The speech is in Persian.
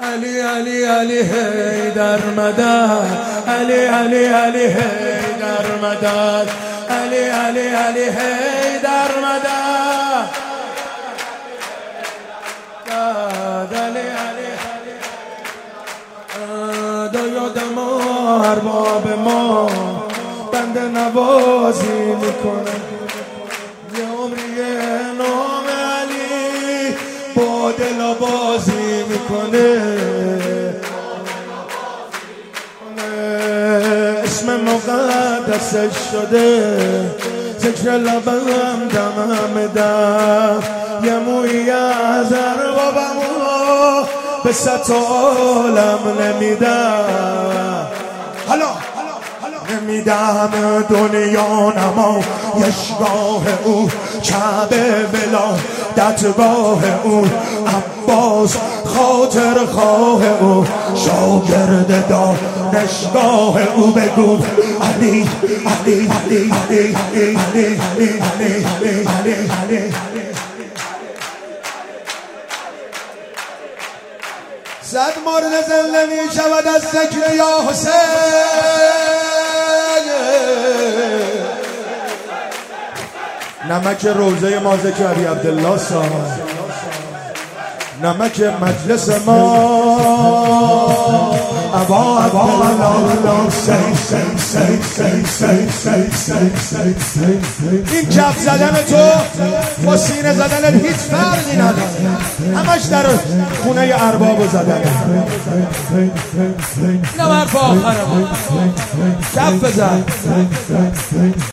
علی علی علی حیدر مدد، علی علی علی حیدر مدد، علی علی علی حیدر مدد، علی علی دایادم ارباب ما بنده نوازی میکنه، یه عمری نام علی با دل بازی میکنه، اسم مقدسش شده ذکر لبم دمم دم، یه مویی از اربابمو به ست عالم نمیدم، حالا نمیدم دنیا نما یشگاه او، کعبه ولادتگاه او، عباس خاطر خواه او، شاگرد دانشگاه او. بگو علی علی علی علی علی علی علی علی علی علی. صد مورد زنده می شود از ذکر یا حسین، نمک روزه ما ذکر علی عبدالله صاحب، نمک مجلس ما ابا عبدالله این کف زدن تو با سینه زدن هیچ فرقی نداره، همش در خونه ارباب زدن. اینم حرف آخرم، کف بزن.